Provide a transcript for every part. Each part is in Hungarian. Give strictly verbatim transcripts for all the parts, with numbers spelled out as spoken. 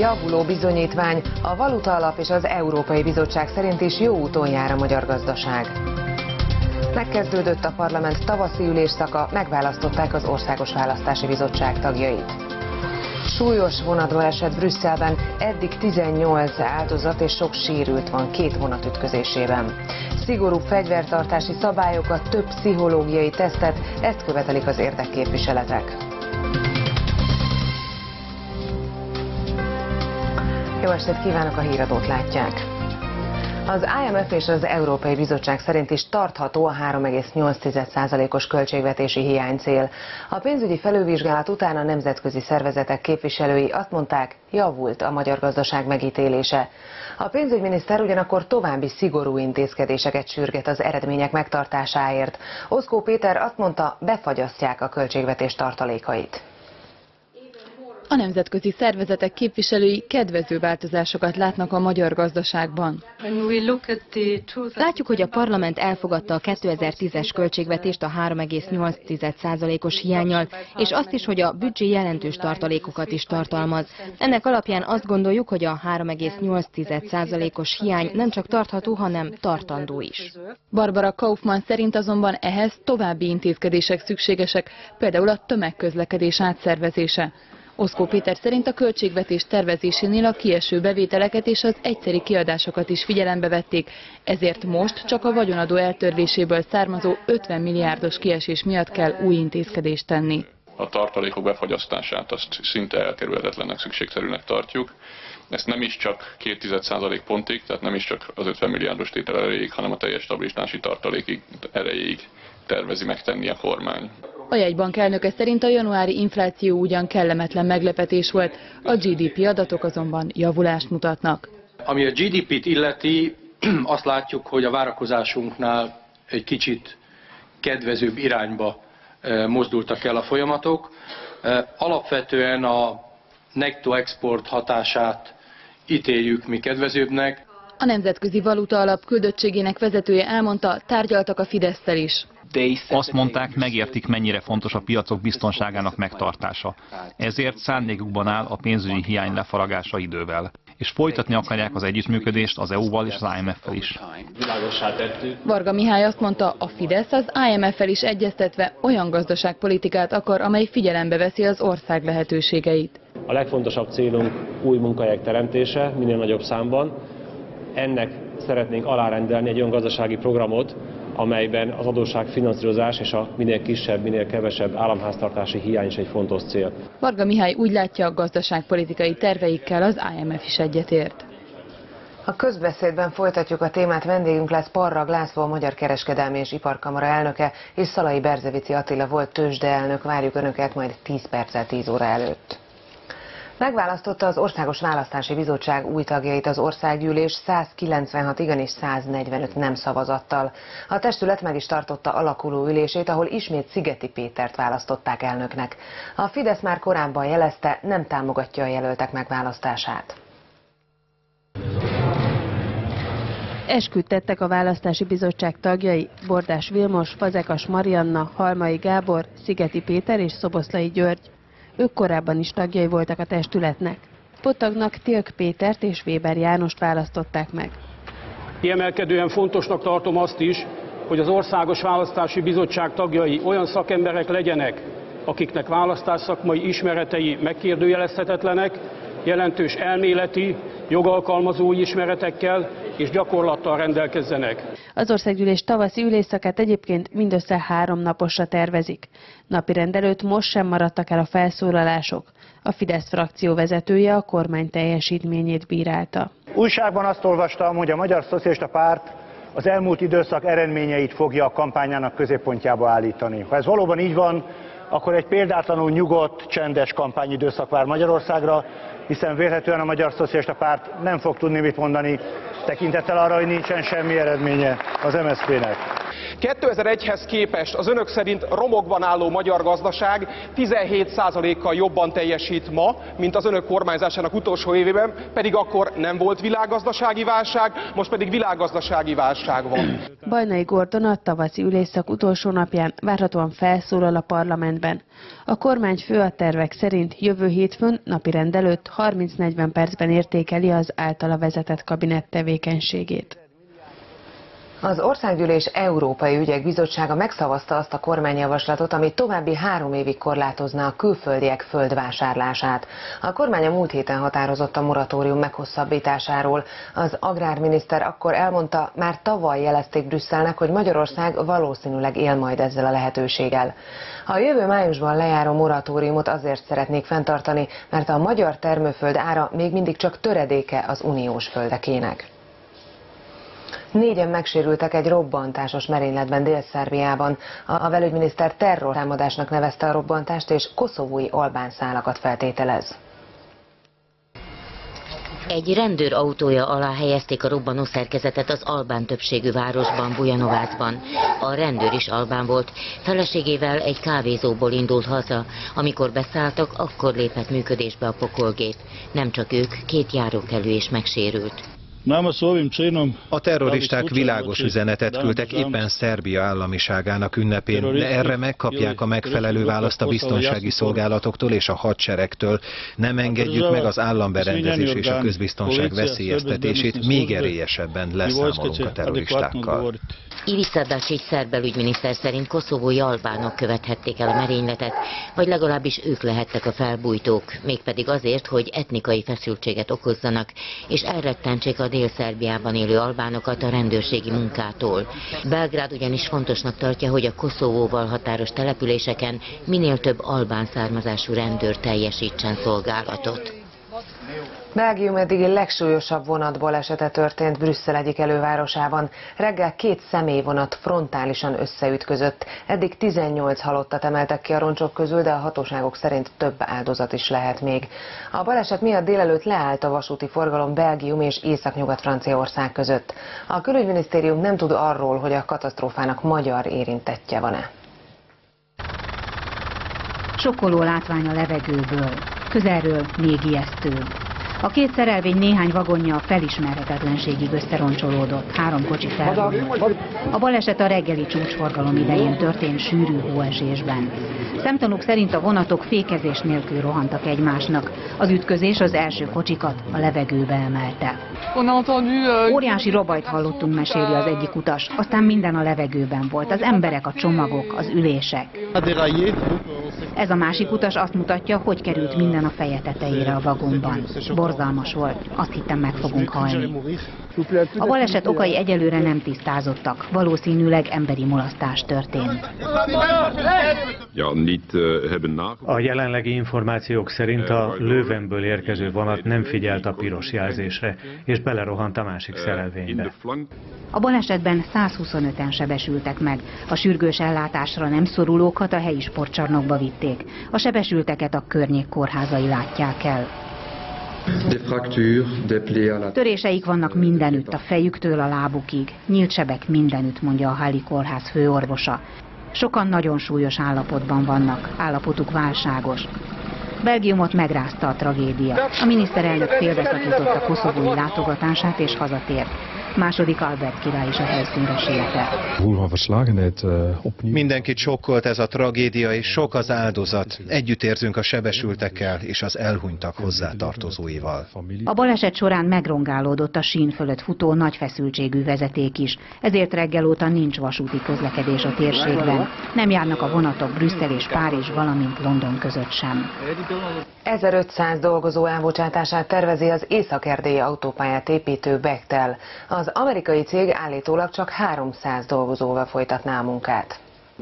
Javuló bizonyítvány, a Valutaalap és az Európai Bizottság szerint is jó úton jár a magyar gazdaság. Megkezdődött a parlament tavaszi ülésszaka, megválasztották az Országos Választási Bizottság tagjait. Súlyos vonatbaleset Brüsszelben, eddig tizennyolc áldozat és sok sérült van két vonat ütközésében. Szigorúbb fegyvertartási szabályokat, több pszichológiai tesztet, ezt követelik az érdekképviseletek. Jó estét kívánok, a híradót látják. Az I M F és az Európai Bizottság szerint is tartható a három egész nyolc százalékos költségvetési hiánycél. A pénzügyi felülvizsgálat után a nemzetközi szervezetek képviselői azt mondták, javult a magyar gazdaság megítélése. A pénzügyminiszter ugyanakkor további szigorú intézkedéseket sürget az eredmények megtartásáért. Oszkó Péter azt mondta, befagyasztják a költségvetés tartalékait. A nemzetközi szervezetek képviselői kedvező változásokat látnak a magyar gazdaságban. Látjuk, hogy a parlament elfogadta a kétezer-tízes költségvetést a három egész nyolc százalékos hiánnyal, és azt is, hogy a büdzsé jelentős tartalékokat is tartalmaz. Ennek alapján azt gondoljuk, hogy a három egész nyolc százalékos hiány nem csak tartható, hanem tartandó is. Barbara Kaufmann szerint azonban ehhez további intézkedések szükségesek, például a tömegközlekedés átszervezése. Oszkó Péter szerint a költségvetés tervezésénél a kieső bevételeket és az egyszeri kiadásokat is figyelembe vették, ezért most csak a vagyonadó eltörléséből származó ötven milliárdos kiesés miatt kell új intézkedést tenni. A tartalékok befagyasztását azt szinte elkerülhetetlennek, szükségszerűnek tartjuk. Ezt nem is csak két tized százalék pontig, tehát nem is csak az ötven milliárdos tétel erejéig, hanem a teljes stabilitási tartalékig erejéig tervezi megtenni a kormány. A jegybank elnöke szerint a januári infláció ugyan kellemetlen meglepetés volt, a G D P adatok azonban javulást mutatnak. Ami a G D P-t illeti, azt látjuk, hogy a várakozásunknál egy kicsit kedvezőbb irányba mozdultak el a folyamatok. Alapvetően a nettó export hatását ítéljük mi kedvezőbbnek. A Nemzetközi Valutaalap küldöttségének vezetője elmondta, tárgyaltak a Fidesszel is. Azt mondták, megértik, mennyire fontos a piacok biztonságának megtartása. Ezért szándékukban áll a pénzügyi hiány lefaragása idővel. És folytatni akarják az együttműködést az E U-val és az I M F-fel is. Varga Mihály azt mondta, a Fidesz az I M F-fel is egyeztetve olyan gazdaságpolitikát akar, amely figyelembe veszi az ország lehetőségeit. A legfontosabb célunk új munkahelyek teremtése, minél nagyobb számban. Ennek szeretnénk alárendelni egy olyan gazdasági programot, amelyben az adósságfinanszírozás és a minél kisebb, minél kevesebb államháztartási hiány is egy fontos cél. Varga Mihály úgy látja, a gazdaságpolitikai terveikkel az I M F is egyetért. A közbeszédben folytatjuk a témát, vendégünk lesz Parrag László, a Magyar Kereskedelmi és Iparkamara elnöke, és Szalai Berzevici Attila volt tőzsdeelnök, várjuk Önöket majd tíz perccel tíz óra előtt. Megválasztotta az Országos Választási Bizottság új tagjait az országgyűlés százkilencvenhat igen és száznegyvenöt nem szavazattal. A testület meg is tartotta alakuló ülését, ahol ismét Szigeti Pétert választották elnöknek. A Fidesz már korábban jelezte, nem támogatja a jelöltek megválasztását. Esküt tettek a Választási Bizottság tagjai, Bordás Vilmos, Fazekas Marianna, Halmai Gábor, Szigeti Péter és Szoboszlai György. Ők korábban is tagjai voltak a testületnek. Pottagnak Tilk Pétert és Weber Jánost választották meg. Kiemelkedően fontosnak tartom azt is, hogy az Országos Választási Bizottság tagjai olyan szakemberek legyenek, akiknek választásszakmai ismeretei megkérdőjelezhetetlenek, jelentős elméleti, jogalkalmazói ismeretekkel és gyakorlattal rendelkezzenek. Az országgyűlés tavaszi ülésszakát egyébként mindössze három naposra tervezik. Napirend előtt most sem maradtak el a felszólalások. A Fidesz frakció vezetője a kormány teljesítményét bírálta. Újságban azt olvastam, hogy a Magyar Szocialista Párt az elmúlt időszak eredményeit fogja a kampányának középpontjába állítani. Ha ez valóban így van, akkor egy példátlanul nyugodt, csendes kampányidőszak vár Magyarországra, hiszen vélhetően a Magyar Szocialista Párt nem fog tudni mit mondani, tekintettel arra, hogy nincsen semmi eredménye az M S Z P-nek. kétezer-egyhez képest az önök szerint romokban álló magyar gazdaság tizenhét százalékkal jobban teljesít ma, mint az önök kormányzásának utolsó évében, pedig akkor nem volt világgazdasági válság, most pedig világgazdasági válság van. Bajnai Gordon a tavaszi ülésszak utolsó napján várhatóan felszólal a parlamentben. A kormányfő a tervek szerint jövő hétfőn napirend előtt harminc-negyven percben értékeli az általa vezetett kabinet tevékenységét. Az Országgyűlés Európai Ügyek Bizottsága megszavazta azt a kormányjavaslatot, ami további három évig korlátozna a külföldiek földvásárlását. A kormány a múlt héten határozott a moratórium meghosszabbításáról. Az agrárminiszter akkor elmondta, már tavaly jelezték Brüsszelnek, hogy Magyarország valószínűleg él majd ezzel a lehetőséggel. A jövő májusban lejáró moratóriumot azért szeretnék fenntartani, mert a magyar termőföld ára még mindig csak töredéke az uniós földekének. Négyen megsérültek egy robbantásos merényletben Dél-Szerbiában. A belügyminiszter terrortámadásnak nevezte a robbantást, és koszovói albán szálakat feltételez. Egy rendőr autója alá helyezték a robbanó szerkezetet az albán többségű városban, Bujanovácban. A rendőr is albán volt, feleségével egy kávézóból indult haza. Amikor beszálltak, akkor lépett működésbe a pokolgép. Nem csak ők, két járókelő is megsérült. A terroristák világos üzenetet küldtek éppen Szerbia államiságának ünnepén, de erre megkapják a megfelelő választ a biztonsági szolgálatoktól és a hadseregtől. Nem engedjük meg az államberendezés és a közbiztonság veszélyeztetését, még erélyesebben leszámolunk a terroristákkal. Ivica Dačić szerb belügyminiszter szerint koszovói albánok követhették el a merényletet, vagy legalábbis ők lehettek a felbujtók, mégpedig azért, hogy etnikai feszültséget okozzanak, és elrettentsék a Dél-Szerbiában élő albánokat a rendőrségi munkától. Belgrád ugyanis fontosnak tartja, hogy a Koszovóval határos településeken minél több albán származású rendőr teljesítsen szolgálatot. Belgium eddigi legsúlyosabb vonatbalesete történt Brüsszel egyik elővárosában. Reggel két személyvonat frontálisan összeütközött. Eddig tizennyolc halottat emeltek ki a roncsok közül, de a hatóságok szerint több áldozat is lehet még. A baleset miatt délelőtt leállt a vasúti forgalom Belgium és Észak-Nyugat-Franciaország között. A külügyminisztérium nem tud arról, hogy a katasztrófának magyar érintettje van-e. Sokkoló látvány a levegőből, közelről még ijesztőbb. A két szerelvény néhány vagonja felismerhetetlenségig összeroncsolódott, három kocsi felborult. A baleset a reggeli csúcsforgalom idején történt sűrű hóesésben. Szemtanúk szerint a vonatok fékezés nélkül rohantak egymásnak. Az ütközés az első kocsikat a levegőbe emelte. Óriási robajt hallottunk, meséli az egyik utas, aztán minden a levegőben volt, az emberek, a csomagok, az ülések. Ez a másik utas azt mutatja, hogy került minden a feje tetejére a vagonban. Borzalmas volt, azt hittem, meg fogunk halni. A baleset okai egyelőre nem tisztázottak, valószínűleg emberi mulasztás történt. A jelenlegi információk szerint a Leuvenből érkező vonat nem figyelt a piros jelzésre, és belerohant a másik szerelvénybe. A balesetben százhuszonöten sebesültek meg. A sürgős ellátásra nem szorulókat a helyi sportcsarnokba vitték. A sebesülteket a környék kórházai látják el. Töréseik vannak mindenütt, a fejüktől a lábukig. Nyílt sebek mindenütt, mondja a Hali kórház főorvosa. Sokan nagyon súlyos állapotban vannak, állapotuk válságos. Belgiumot megrázta a tragédia. A miniszterelnök félbeszakította koszovói látogatását és hazatért. Második Albert király is a helyszínre sietett. Mindenkit sokkolt ez a tragédia, és sok az áldozat. Együtt érzünk a sebesültekkel és az elhunytak hozzátartozóival. A baleset során megrongálódott a sín fölött futó nagy feszültségű vezeték is, ezért reggel óta nincs vasúti közlekedés a térségben. Nem járnak a vonatok Brüsszel és Párizs, valamint London között sem. ezerötszáz dolgozó elbocsátását tervezi az észak-erdélyi autópályát építő Bechtel. Az amerikai cég állítólag csak háromszáz dolgozóval folytatná a munkát.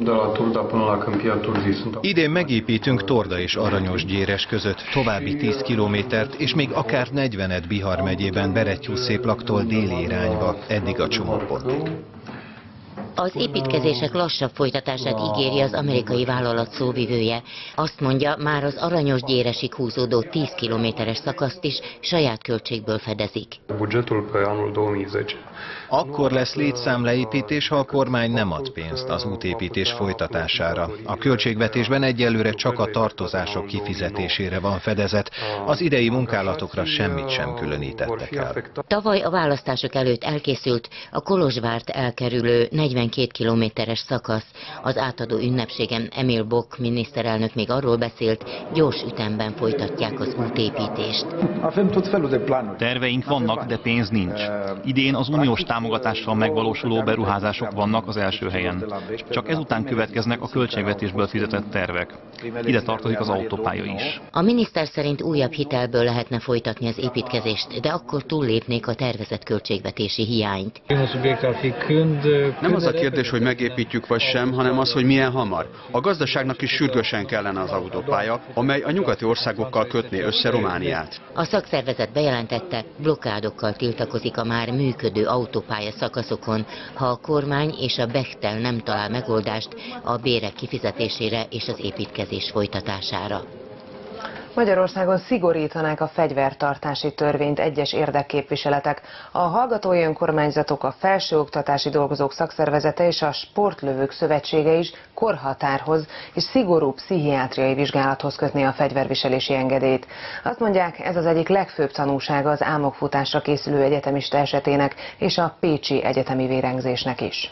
Idén megépítünk Torda és Aranyosgyéres között további tíz kilométert, és még akár negyvenet Bihar megyében Berettyúszéplaktól déli irányba, eddig a csomópontig. Az építkezések lassabb folytatását ígéri az amerikai vállalat szóvivője. Azt mondja, már az Aranyosgyéresig húzódó tíz kilométeres szakaszt is saját költségből fedezik. Akkor lesz létszámleépítés, ha a kormány nem ad pénzt az útépítés folytatására. A költségvetésben egyelőre csak a tartozások kifizetésére van fedezet, az idei munkálatokra semmit sem különítettek el. Tavaly a választások előtt elkészült a Kolozsvárt elkerülő negyvenkét kilométeres szakasz. Az átadó ünnepségen Emil Boc miniszterelnök még arról beszélt, gyors ütemben folytatják az útépítést. Terveink vannak, de pénz nincs. Idén az uniós támogatással megvalósuló beruházások vannak az első helyen. Csak ezután következnek a költségvetésből fizetett tervek. Ide tartozik az autópálya is. A miniszter szerint újabb hitelből lehetne folytatni az építkezést, de akkor túllépnék a tervezett költségvetési hiányt. Nem az a kérdés, hogy megépítjük vagy sem, hanem az, hogy milyen hamar. A gazdaságnak is sürgősen kellene az autópálya, amely a nyugati országokkal kötné össze Romániát. A szakszervezet bejelentette, blokkádokkal tiltakozik a már működő autópálya szakaszokon, ha a kormány és a Bechtel nem talál megoldást a bérek kifizetésére és az építkezés folytatására. Magyarországon szigorítanák a fegyvertartási törvényt egyes érdekképviseletek. A hallgatói önkormányzatok, a felsőoktatási dolgozók szakszervezete és a sportlövők szövetsége is korhatárhoz és szigorú pszichiátriai vizsgálathoz kötné a fegyverviselési engedélyt. Azt mondják, ez az egyik legfőbb tanúsága az álmokfutásra készülő egyetemista esetének és a pécsi egyetemi vérengzésnek is.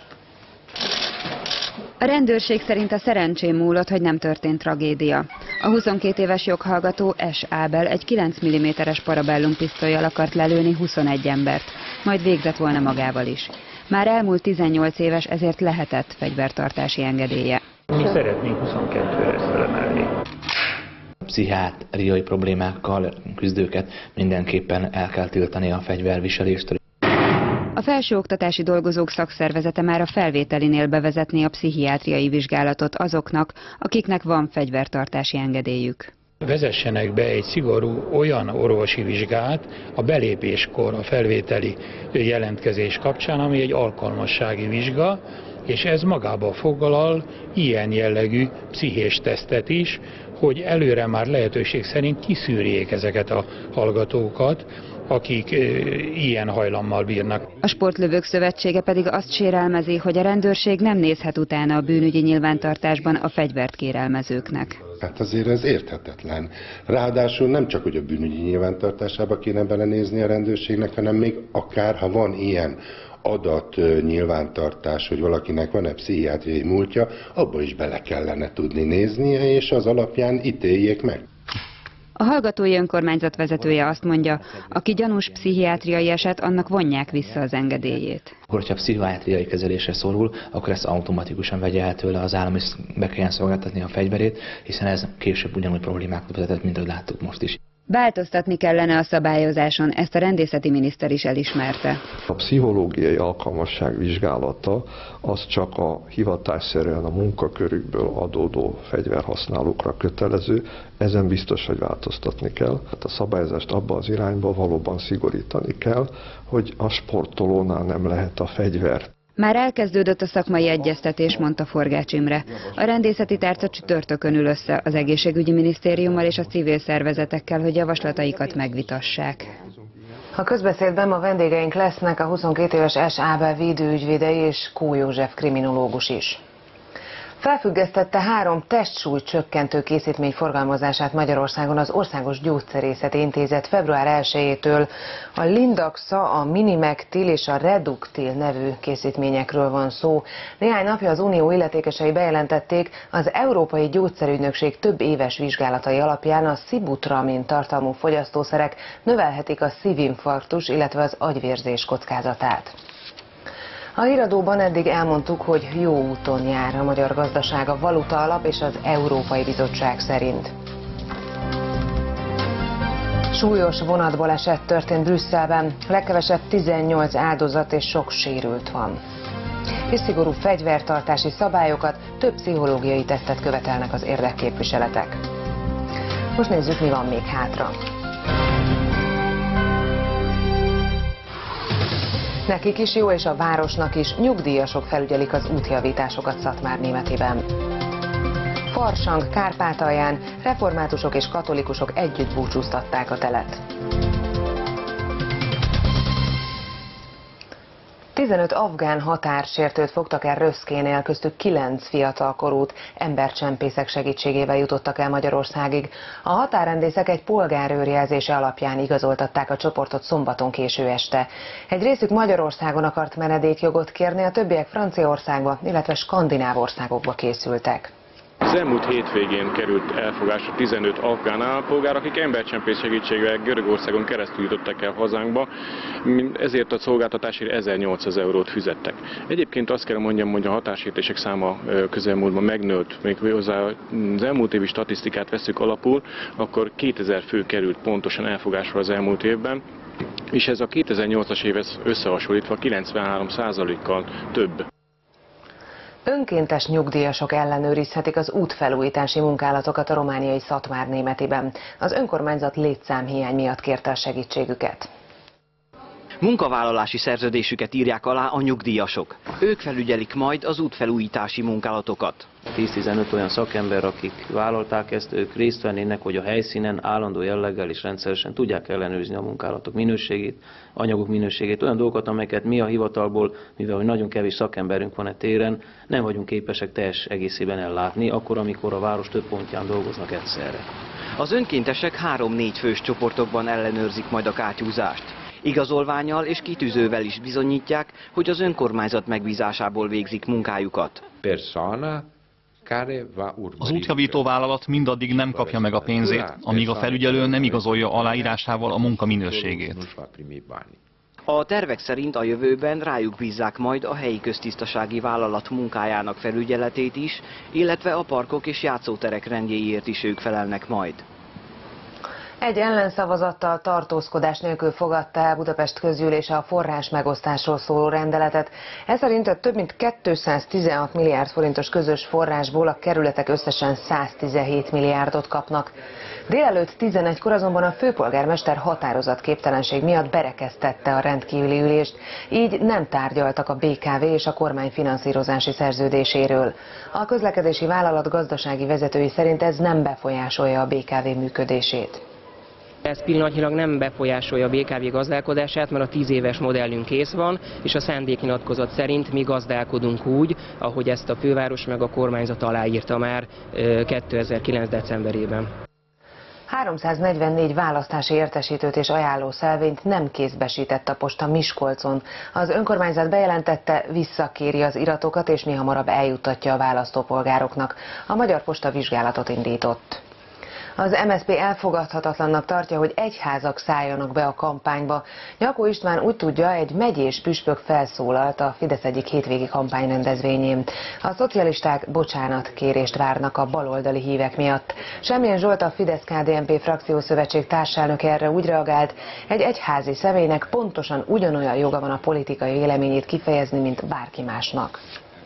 A rendőrség szerint a szerencsém múlott, hogy nem történt tragédia. A huszonkét éves joghallgató S. Ábel egy kilenc milliméteres parabellum pisztollyal akart lelőni huszonegy embert, majd végzett volna magával is. Már elmúlt tizennyolc éves, ezért lehetett fegyvertartási engedélye. Mi szeretnénk huszonkettőre ezt felemelni. Pszichiátriai problémákkal küzdőket mindenképpen el kell tiltani a fegyverviseléstől. A felsőoktatási dolgozók szakszervezete már a felvételinél bevezetné a pszichiátriai vizsgálatot azoknak, akiknek van fegyvertartási engedélyük. Vezessenek be egy szigorú olyan orvosi vizsgát a belépéskor, a felvételi jelentkezés kapcsán, ami egy alkalmassági vizsga, és ez magába foglal ilyen jellegű pszichés tesztet is, hogy előre már lehetőség szerint kiszűrjék ezeket a hallgatókat, akik ilyen hajlammal bírnak. A Sportlövők Szövetsége pedig azt sérelmezi, hogy a rendőrség nem nézhet utána a bűnügyi nyilvántartásban a fegyvert kérelmezőknek. Hát azért ez érthetetlen. Ráadásul nem csak, hogy a bűnügyi nyilvántartásába kéne belenézni a rendőrségnek, hanem még akár, ha van ilyen adat nyilvántartás, hogy valakinek van-e pszichiátriai múltja, abba is bele kellene tudni néznie, és az alapján ítéljék meg. A hallgatói önkormányzat vezetője azt mondja, aki gyanús pszichiátriai eset, annak vonják vissza az engedélyét. Hogyha pszichiátriai kezelésre szorul, akkor ezt automatikusan vegye el tőle az állam, és be kelljen szolgáltatni a fegyverét, hiszen ez később ugyanúgy problémákat vezetett, mint ahogy láttuk most is. Változtatni kellene a szabályozáson, ezt a rendészeti miniszter is elismerte. A pszichológiai alkalmasság vizsgálata az csak a hivatásszerűen a munkakörükből adódó fegyverhasználókra kötelező, ezen biztos, hogy változtatni kell. A szabályozást abba az irányba valóban szigorítani kell, hogy a sportolónál nem lehet a fegyvert. Már elkezdődött a szakmai egyeztetés, mondta Forgács Imre. A rendészeti tárca csütörtökön ül össze az egészségügyi minisztériummal és a civil szervezetekkel, hogy javaslataikat megvitassák. A közbeszédben ma vendégeink lesznek a huszonkét éves S. Ábel védőügyvédei és Kó József kriminológus is. Felfüggesztette három testsúly csökkentő készítmény forgalmazását Magyarországon az Országos Gyógyszerészeti Intézet február elsejétől. A Lindaxa, a Minimectil és a Reductil nevű készítményekről van szó. Néhány napja az Unió illetékesei bejelentették, az Európai Gyógyszerügynökség több éves vizsgálatai alapján a szibutramin tartalmú fogyasztószerek növelhetik a szívinfarktus, illetve az agyvérzés kockázatát. A híradóban eddig elmondtuk, hogy jó úton jár a magyar gazdaság a Valuta Alap és az Európai Bizottság szerint. Súlyos vonatbaleset történt Brüsszelben, legkevesebb tizennyolc áldozat és sok sérült van. És szigorú fegyvertartási szabályokat, több pszichológiai tesztet követelnek az érdekképviseletek. Most nézzük, mi van még hátra. Nekik is jó, és a városnak is. Nyugdíjasok felügyelik az útjavításokat Szatmárnémetiben. Farsang, Kárpátalján reformátusok és katolikusok együtt búcsúztatták a telet. tizenöt afgán határsértőt fogtak el Röszkénél, köztük kilenc fiatalkorút embercsempészek segítségével jutottak el Magyarországig. A határrendészek egy polgárőrjelzése alapján igazoltatták a csoportot szombaton késő este. Egy részük Magyarországon akart menedékjogot kérni, a többiek Franciaországba, illetve skandináv országokba készültek. Az elmúlt hétvégén került elfogásra tizenöt afgán állampolgár, akik embercsempész segítségével Görögországon keresztül jutottak el hazánkba, ezért a szolgáltatásért ezernyolcszáz eurót fizettek. Egyébként azt kell mondjam, hogy a határsértések száma közelmúltban megnőtt, még hozzá az elmúlt évi statisztikát veszük alapul, akkor kétezer fő került pontosan elfogásra az elmúlt évben, és ez a kétezer-nyolcas évhez összehasonlítva kilencvenhárom százalékkal több. Önkéntes nyugdíjasok ellenőrizhetik az útfelújítási munkálatokat a romániai Szatmárnémetiben. Az önkormányzat létszámhiány miatt kérte a segítségüket. Munkavállalási szerződésüket írják alá a nyugdíjasok. Ők felügyelik majd az útfelújítási munkálatokat. tíz-tizenöt olyan szakember, akik vállalták ezt, ők részt vennének, hogy a helyszínen állandó jelleggel és rendszeresen tudják ellenőrizni a munkálatok minőségét, anyagok minőségét, olyan dolgokat, amelyeket mi a hivatalból, mivel hogy nagyon kevés szakemberünk van e téren, nem vagyunk képesek teljes egészében ellátni, akkor, amikor a város több pontján dolgoznak egyszerre. Az önkéntesek három-négy fős csoportokban ellenőrzik majd a kátyúzást. Igazolvánnyal és kitűzővel is bizonyítják, hogy az önkormányzat megbízásából végzik munkájukat. Az útjavító vállalat mindaddig nem kapja meg a pénzét, amíg a felügyelő nem igazolja aláírásával a munka minőségét. A tervek szerint a jövőben rájuk bízzák majd a helyi köztisztasági vállalat munkájának felügyeletét is, illetve a parkok és játszóterek rendjéért is ők felelnek majd. Egy ellenszavazattal tartózkodás nélkül fogadta el Budapest közgyűlése a forrás megosztásról szóló rendeletet. Ez szerint a több mint kétszáztizenhat milliárd forintos közös forrásból a kerületek összesen száztizenhét milliárdot kapnak. Délelőtt tizenegykor azonban a főpolgármester határozatképtelenség miatt berekeztette a rendkívüli ülést, így nem tárgyaltak a bé ká vé és a kormány finanszírozási szerződéséről. A közlekedési vállalat gazdasági vezetői szerint ez nem befolyásolja a bé ká vé működését. Ez pillanatnyilag nem befolyásolja a bé ká vé gazdálkodását, mert a tíz éves modellünk kész van, és a szándéknyilatkozat szerint mi gazdálkodunk úgy, ahogy ezt a főváros meg a kormányzat aláírta már kétezer-kilenc decemberében. háromszáznegyvennégy választási értesítőt és ajánlószelvényt nem kézbesített a posta Miskolcon. Az önkormányzat bejelentette, visszakéri az iratokat és mihamarabb eljuttatja a választópolgároknak. A Magyar Posta vizsgálatot indított. Az em es zé pé elfogadhatatlannak tartja, hogy egyházak szálljanak be a kampányba. Nyakó István úgy tudja, egy megyés püspök felszólalt a Fidesz egyik hétvégi kampányrendezvényén. A szocialisták bocsánatkérést várnak a baloldali hívek miatt. Semmilyen Zsolt, a Fidesz-ká dé en pé frakciószövetség társelnök erre úgy reagált, egy egyházi személynek pontosan ugyanolyan joga van a politikai véleményét kifejezni, mint bárki másnak.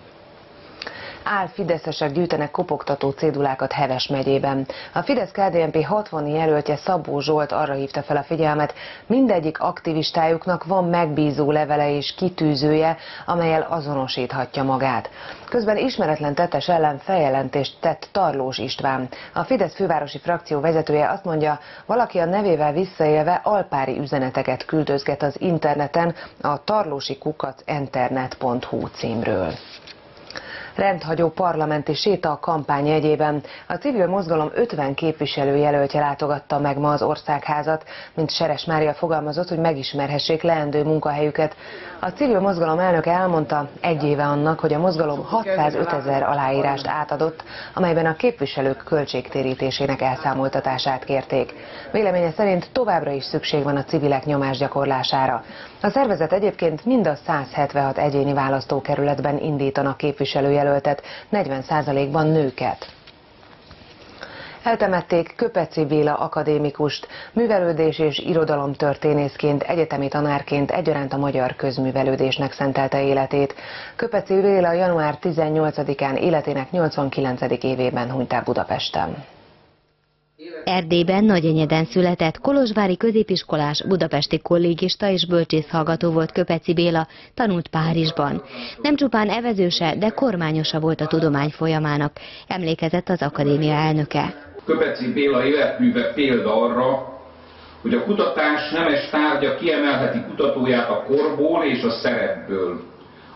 Álfideszesek gyűjtenek kopogtató cédulákat Heves megyében. A Fidesz-ká dé en pé hatvan jelöltje Szabó Zsolt arra hívta fel a figyelmet, mindegyik aktivistájuknak van megbízó levele és kitűzője, amellyel azonosíthatja magát. Közben ismeretlen tettes ellen feljelentést tett Tarlós István. A Fidesz fővárosi frakció vezetője azt mondja, valaki a nevével visszaélve alpári üzeneteket küldözget az interneten a tarlósikukac internet pont hu címről. Rendhagyó parlamenti séta a kampány jegyében. A civil mozgalom ötven képviselőjelöltje látogatta meg ma az Országházat, mint Seres Mária fogalmazott, hogy megismerhessék leendő munkahelyüket. A civil mozgalom elnöke elmondta, egy éve annak, hogy a mozgalom hatszázötezer aláírást átadott, amelyben a képviselők költségtérítésének elszámoltatását kérték. Véleménye szerint továbbra is szükség van a civilek nyomásgyakorlására. A szervezet egyébként mind a száz hetvenhat egyéni választókerületben indítanak képviselőjelöltet, negyven százalékban nőket. Eltemették Köpeci Béla akadémikust, művelődés és irodalomtörténészként, egyetemi tanárként egyaránt a magyar közművelődésnek szentelte életét. Köpeci Béla január tizennyolcadikán életének nyolcvankilencedik évében hunyt el Budapesten. Erdélyben Nagyenyeden született, kolozsvári középiskolás, budapesti kollégista és bölcsészhallgató volt Köpeci Béla, tanult Párizsban. Nem csupán evezőse, de kormányosa volt a tudomány folyamának, emlékezett az akadémia elnöke. Köpeci Béla életműve példa arra, hogy a kutatás nemes tárgya kiemelheti kutatóját a korból és a szerepből.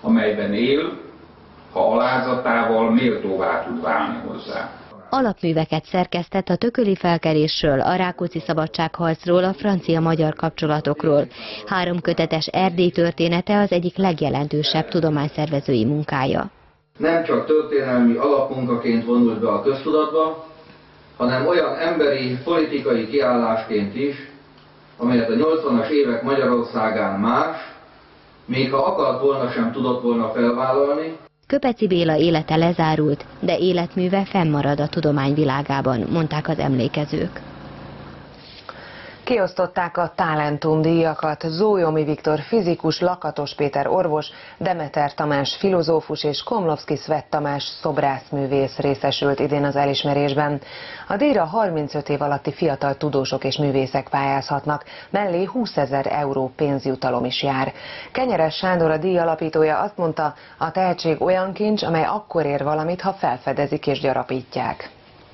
amelyben él, ha alázatával méltóvá tud válni hozzá. Alapműveket szerkesztett a tököli felkelésről, a Rákóczi szabadságharcról, a francia-magyar kapcsolatokról. Három kötetes Erdély története az egyik legjelentősebb tudományszervezői munkája. Nem csak történelmi alapmunkaként vonult be a köztudatba, hanem olyan emberi, politikai kiállásként is, amelyet a nyolcvanas évek Magyarországán más, még ha akart volna, sem tudott volna felvállalni. Köpeci Béla élete lezárult, de életműve fennmarad a tudomány világában, mondták az emlékezők. Kiosztották a Talentum-díjakat. Zójomi Viktor fizikus, Lakatos Péter orvos, Demeter Tamás filozófus és Komlowski Svett Tamás szobrászművész részesült idén az elismerésben. A díjra harmincöt év alatti fiatal tudósok és művészek pályázhatnak, mellé húszezer euró pénzjutalom is jár. Kenyeres Sándor, a díj alapítója azt mondta, a tehetség olyan kincs, amely akkor ér valamit, ha felfedezik és gyarapítják.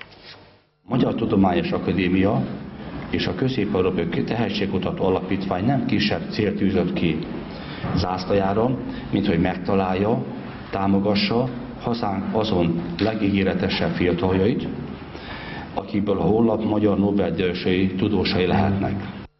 Magyar Tudományos Akadémia és a Közép-Európai Tehetségkutató Alapítvány nem kisebb célt tűzött ki zászlajára, mint hogy megtalálja, támogassa hazánk azon legígéretesebb fiataljait, akikből a holnap magyar Nobel-díjasai tudósai lehetnek.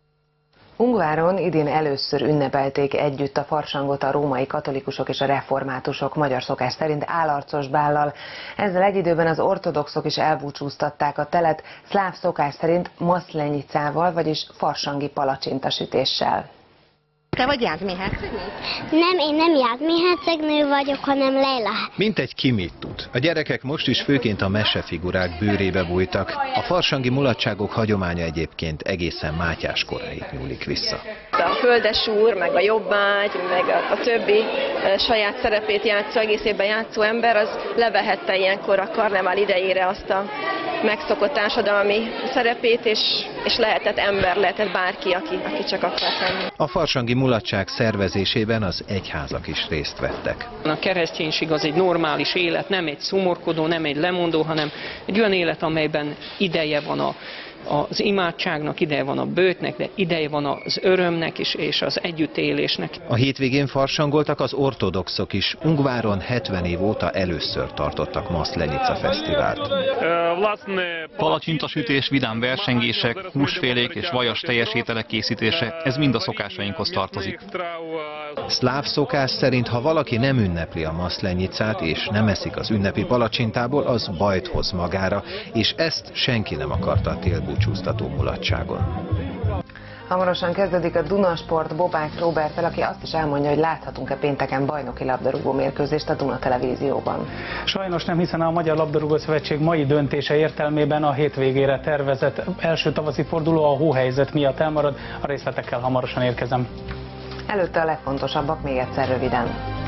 Ungváron idén először ünnepelték együtt a farsangot a római katolikusok és a reformátusok, magyar szokás szerint állarcos bállal. Ezzel egy időben az ortodoxok is elbúcsúztatták a telet szláv szokás szerint maszlenyicával, vagyis farsangi palacsintasütéssel. Te vagy Jászmé hercegnő? Nem, én nem Jászmé hercegnő vagyok, hanem Leila. Mintegy ki mit tud. A gyerekek most is főként a mesefigurák bőrébe bújtak. A farsangi mulatságok hagyománya egyébként egészen Mátyás koráig nyúlik vissza. A földesúr, meg a jobbágy, meg a, a többi e, saját szerepét játszó, egész évben játszó ember, az levehette ilyenkor a karnevál idejére azt a megszokott társadalmi szerepét, és, és lehetett ember, lehetett bárki, aki, aki csak akart lenni. A farsangi mulatság szervezésében az egyházak is részt vettek. A kereszténység az egy normális élet, nem egy szomorkodó, nem egy lemondó, hanem egy olyan élet, amelyben ideje van a az imádságnak, ideje van a bőtnek, de ideje van az örömnek is, és az együttélésnek. A hétvégén farsangoltak az ortodoxok is. Ungváron hetven év óta először tartottak Maszlenica fesztivált. Palacsintasütés, vidám versengések, húsfélék és vajas teljes ételek készítése, ez mind a szokásainkhoz tartozik. Szláv szokás szerint, ha valaki nem ünnepli a maszlenyicát és nem eszik az ünnepi palacsintából, az bajt hoz magára, és ezt senki nem akarta a télbúcsúztató mulatságon. Hamarosan kezdődik a Dunasport Bobák Róberttel, aki azt is elmondja, hogy láthatunk-e pénteken bajnoki labdarúgó mérkőzést a Duna Televízióban. Sajnos nem, hiszen a Magyar Labdarúgó Szövetség mai döntése értelmében a hétvégére tervezett első tavaszi forduló a hóhelyzet miatt elmarad. A részletekkel hamarosan érkezem. Előtte a legfontosabbak még egyszer röviden.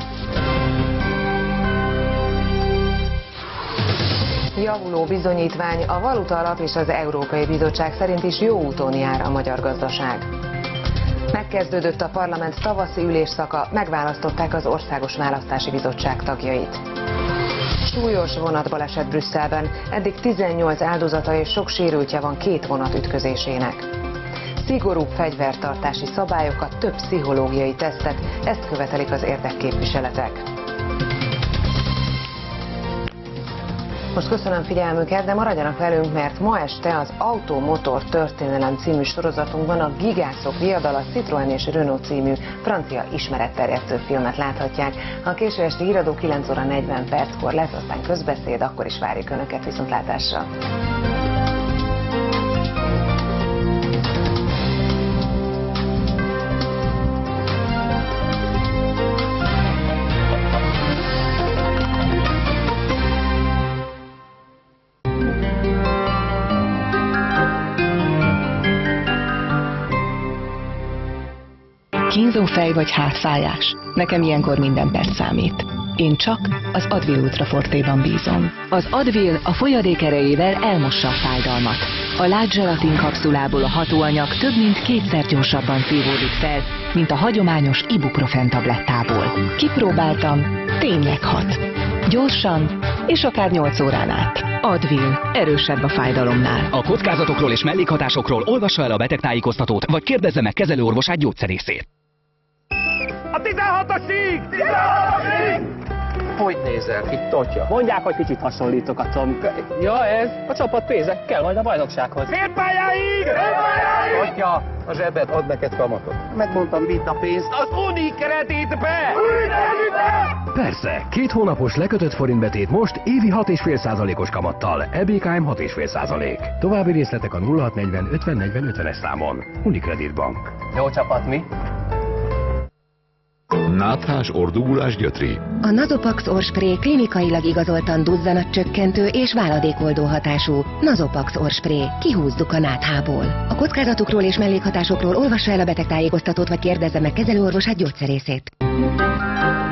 Javuló bizonyítvány, a Valuta Alap és az Európai Bizottság szerint is jó úton jár a magyar gazdaság. Megkezdődött a parlament tavaszi ülésszaka, megválasztották az Országos Választási Bizottság tagjait. Súlyos vonatbaleset Brüsszelben, eddig tizennyolc áldozata és sok sérültje van két vonat ütközésének. Szigorúbb fegyvertartási szabályokat, több pszichológiai tesztet, ezt követelik az érdekképviseletek. Most köszönöm figyelmüket, de maradjanak velünk, mert ma este az Automotor Történelem című sorozatunkban a Gigászok viadala Citroën és Renault című francia ismeretterjesztő filmet láthatják. A késő esti híradó kilenc óra negyven perckor lesz, aztán közbeszéd, akkor is várjuk Önöket, viszontlátásra! Kínzó fej vagy hátfájás? Nekem ilyenkor minden perc számít. Én csak az Advil Ultra Fortéban bízom. Az Advil a folyadék erejével elmossa a fájdalmat. A lágy zselatin kapszulából a hatóanyag több mint kétszer gyorsabban szívódik fel, mint a hagyományos ibuprofen tablettából. Kipróbáltam, tényleg hat. Gyorsan, és akár nyolc órán át. Advil, erősebb a fájdalomnál. A kockázatokról és mellékhatásokról olvassa el a betegtájékoztatót, vagy kérdezze meg kezelőorvosát, gyógyszerészét. A tizenhatosig! tizenhatosig! Hogy nézel ki, Totya? Mondják, hogy kicsit hasonlítok a Tomka. Ja, ez a csapat pénze kell majd a bajnoksághoz. Félpályáig! Félpályáig! Totya, a zsebed ad neked kamatot. Megmondtam, vidd a pénzt az Unikreditbe! Unikreditbe! Persze, két hónapos lekötött forintbetét most évi hat egész öt százalékos kamattal. E B K M hat egész öt százalék. További részletek a nulla hat negyven ötven negyven ötvenes számon. Unicredit Bank. Jó csapat, mi? Náthás orrdugulás gyötri. A Nasopax orrspray klinikailag igazoltan duzzanatcsökkentő és váladékoldó hatású. Nasopax orrspray. Kihúzzuk a náthából. A kockázatukról és mellékhatásokról olvassa el a betegtájékoztatót, vagy kérdezze meg kezelőorvosát, gyógyszerészét.